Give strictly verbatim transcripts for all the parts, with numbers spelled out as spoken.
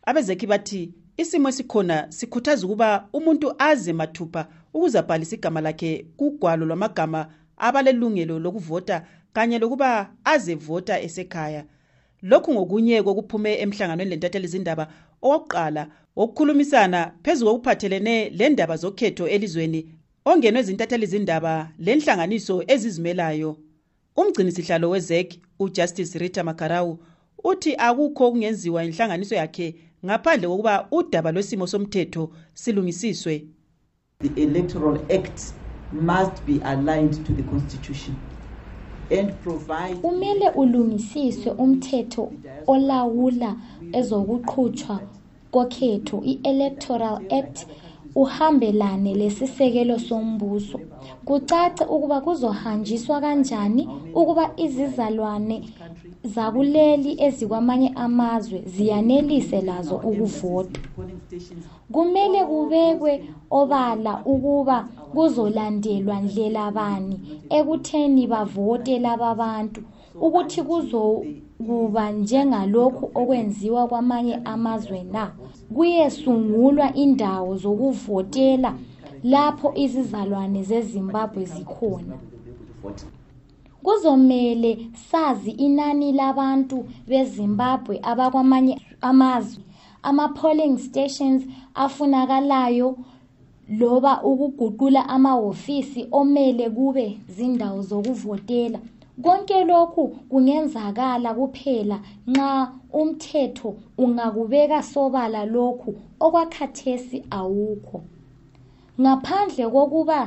Abezekhi bathi isimo esikhona sikhuthaza ukuba umuntu aze mathupha ukuze abhalise igama lakhe kugwalo lwamagama abalelungelo lokuvota kanye lokuba aze vota esekhaya. Lokhu ngokunye kokuphume emhlanganweni lentatheli izindaba owokuqala okukhulumisana phezulu kokuphathelene lendaba zokhetho elizweni ongenwe izintatheli izindaba lenhlanganiso ezizimelayo. Umgcini sihlalo wezekhi uJustice Rita Makarau uthi akukho okungenziwa inhlanganiso yakhe ngaphandle kokuba udaba lwesimo somthetho silungisiswe. The Electoral Act must be aligned to the Constitution. Umele ulungisiswe umthetho olawula ezokuqhutshwa kokhetho i-Electoral Act uhambelane lesisekelo sombuso. Kucace ukuba kuzohanjiswa kanjani ukuba izizalwane zakuleli ezikwamanye amazwe ziyanelise lazo ukuvota. Kumele kubekwe obala ukuba kuzolandelwa ndlela bani ekutheni bavote laba bantu ukuthi kuzokuba njengalokhu okwenziwa kwamanye amazwe na. Kuyesungulwa indawo zokuvotela lapho izizalwane zeZimbabwe zikhona. Kuzomele sazi inani labantu beZimbabwe abakwamanye amazwe, ama-polling stations afunakalayo loba ukuguqula amahhovisi omele kube zindawo zokuvotela. Konke lokhu kungenzakala kuphela nxa umthetho ungakubeka sobala lokhu okwakhathesi awukho. Ngaphandle kokuba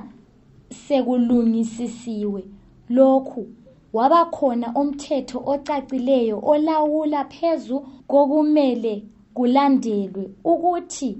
sekulungisisiwe lokhu, wabakhona umthetho ocacileyo olawula phezu kokumele kulandelwe ukuthi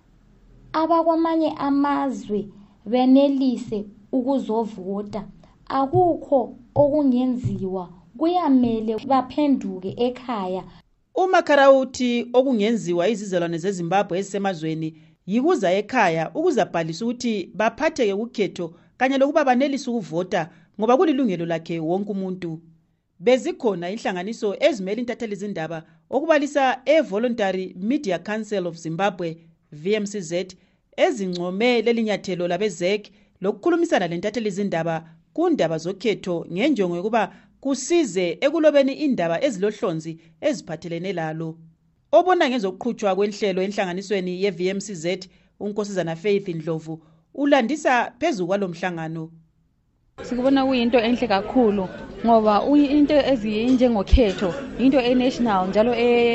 abakwamanye amazwe benelise ukuzovota. Akukho okungenziwa, kuyamele baphenduke ekhaya. uMakarau uthi okungenziwa izizalwane zeZimbabwe ezisemazweni yikuza ekhaya ukuze abhalise ukuthi baphatheke kukhetho kanye lokuba banelise ukuvota ngoba kulilungelo lakhe wonke umuntu. Bezikhona inhlanganiso ezimele intatheli izindaba okubalisa e-Voluntary Media Council of Zimbabwe V M C Z ezincome lelinyathelo labezekhi lokukhulumisana lentatheli izindaba kundaba zokhetho ngenjongo yokuba kusize ekulobeni indaba ezilohlonzi eziphathelene lalo. Obona ngezokuqhutshwa kwenhlelo enhlanganisweni ye-V M C Z uNkosazana Faith Ndlovu ulandisa phezulu kwalomhlangano. Sikubona kuyinto enhle kakhulu ngoba into ezinjengokhetho into e-national njalo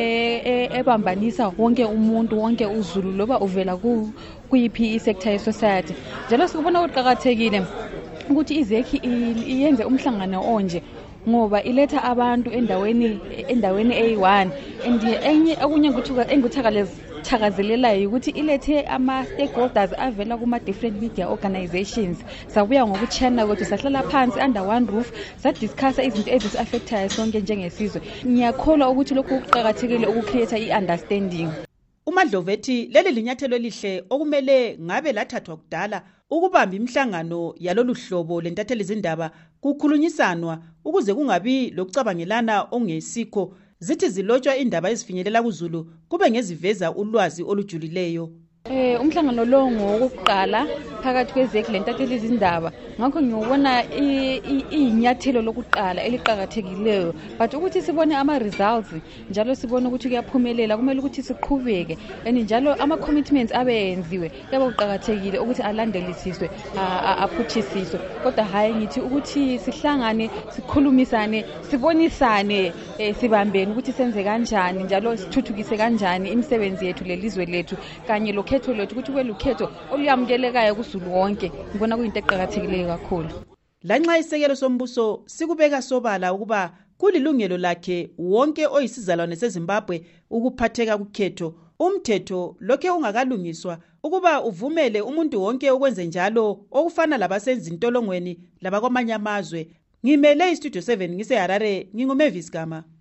ebambanisa wonke umuntu wonke uZulu loba uvela kuyiphi isector ye-society. Njalo sikubona kuqhakathekile ukuthi izekhi iyenze umhlangano onje ngoba iletha abantu endaweni endaweni eyi one and enye okunye enguthakaleza thakazelelayo ukuthi ilethe ama-stakeholders avela kuma-different media organizations. Sabuya ngokuchana ukuthi sahlala phansi under one roof sadiscussa izinto ezisi-affectayo sonke njengesizwe. Ngiyakholwa ukuthi lokhu kuqakathekile ukukhetha i-understanding. uMadlovu ethi leli linyathelo elihle okumele ngabe lathathwa kudala ukubamba imhlangano yalolu hlobo lentatheli izindaba kukhulunyisanwa ukuze kungabi lokucabangelana ongesikho. Zithi zilotshwa indaba ezifinyelela kuZulu kube ngeziveza ulwazi olujulileyo. Eh umhlangano lo ngowokuqala phakathi kwezekhi lentatheli izindaba ngakho ngiyobona inyathelo lokuqala eliqhakathekileyo but ukuthi sibone ama results njalo sibone ukuthi kuyaphumelela kumele ukuthi siqhubeke and njalo ama commitments abenziwe yaba kuqhakathekile ukuthi alandelisiswe aphuthisiswe kodwa hayi ngithi ukuthi sihlangane sikhulumisane sibonisane sibambene ukuthi senze kanjani njalo sithuthukise kanjani imisebenzi yethu lelizwe lethu kanye lo khetho lethu ukuthi kube lukhetho oluyamukelekayo kuZulu wonke. Ngibona kuyinto eqhakathekileyo kakhulu. Lanxa isekelo sombuso sikubeka sobala ukuba kulilungelo lakhe wonke oyisizalwane seZimbabwe ukuphatheka kukhetho, umthetho lokhe ungakalungiswa ukuba uvumele umuntu wonke ukwenze njalo okufana labasenzi intolongweni labakwamanye amazwe. Ngimele iStudio seven ngise Harare, nginguMavis Gama.